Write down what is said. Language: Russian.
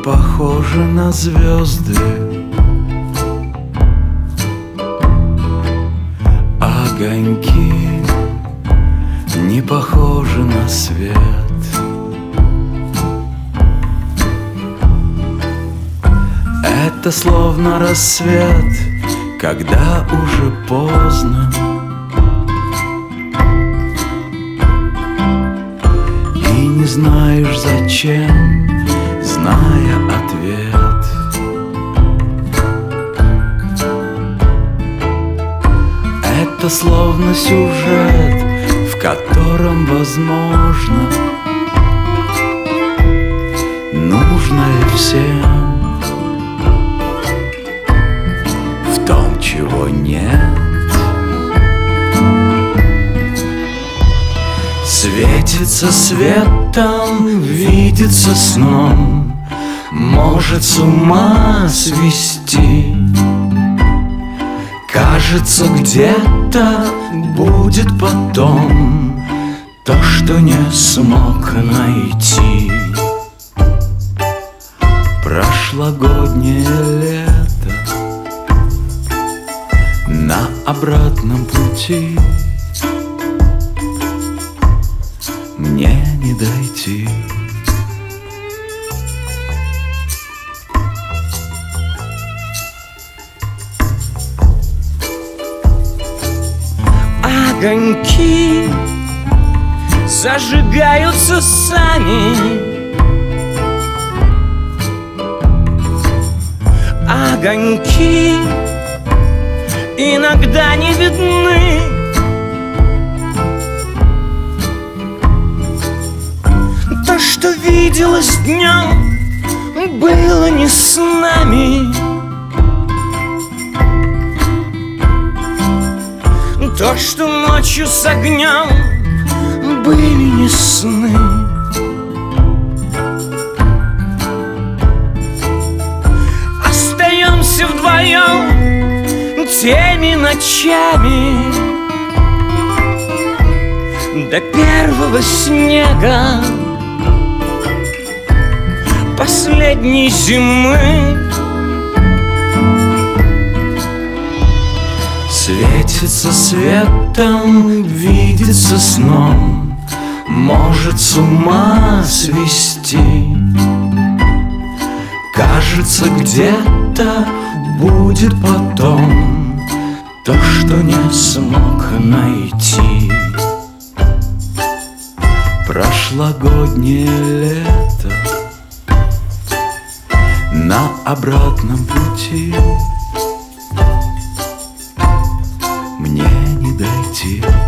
похожи на звезды, огоньки не похожи на свет. Это словно рассвет, когда уже поздно, и не знаешь зачем, зная ответ. Это словно сюжет, в котором возможно нужное всем, в том, чего нет. Светится светом, видится сном, может с ума свести. Кажется, где-то будет потом то, что не смог найти. Прошлогоднее лето на обратном пути мне не дойти. Огоньки зажигаются сами, огоньки иногда не видны. То, что виделось днем, было не с нами. То, что ночью с огнем, были не сны. Остаемся вдвоем теми ночами до первого снега последней зимы. Светится светом, видится сном, может с ума свести. Кажется, где-то будет потом то, что не смог найти. Прошлогоднее лето на обратном пути мне не дойти.